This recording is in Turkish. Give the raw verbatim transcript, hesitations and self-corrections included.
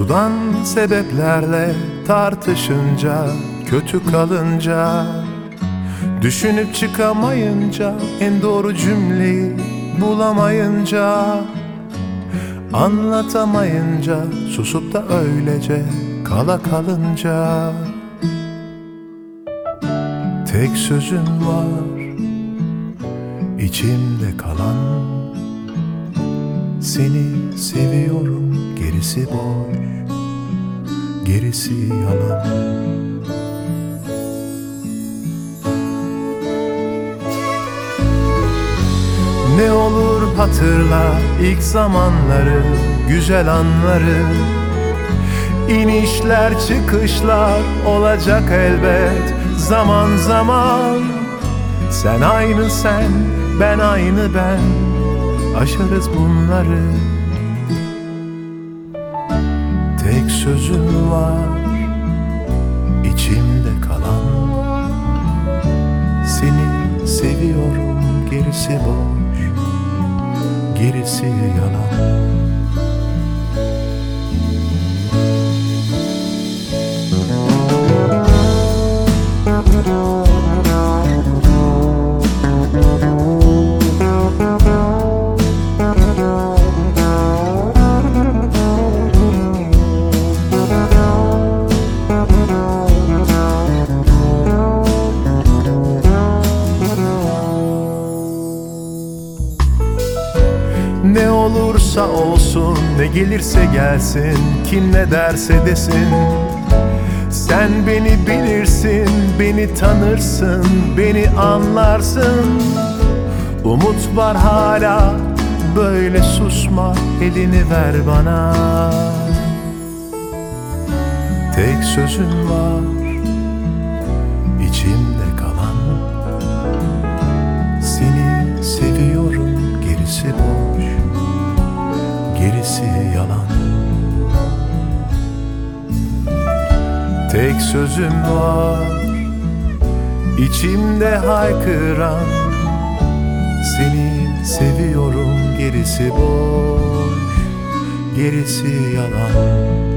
Sudan sebeplerle tartışınca, kötü kalınca, düşünüp çıkamayınca, en doğru cümleyi bulamayınca, anlatamayınca, susup da öylece kala kalınca, tek sözüm var içimde kalan: seni seviyorum, gerisi boş, gerisi yalan. Ne olur hatırla ilk zamanları, güzel anları. İnişler çıkışlar olacak elbet zaman zaman. Sen aynı sen, ben aynı ben, aşarız bunları. Tek sözüm var içimde kalan: seni seviyorum, gerisi boş, gerisi yalan. Ne olursa olsun, ne gelirse gelsin, kim ne derse desin, sen beni bilirsin, beni tanırsın, beni anlarsın. Umut var hala, böyle susma, elini ver bana. Tek sözüm var içimde kalan: seni seviyorum, gerisi boş, gerisi yalan. Tek sözüm var içimde haykıran: seni seviyorum, gerisi boş, gerisi yalan.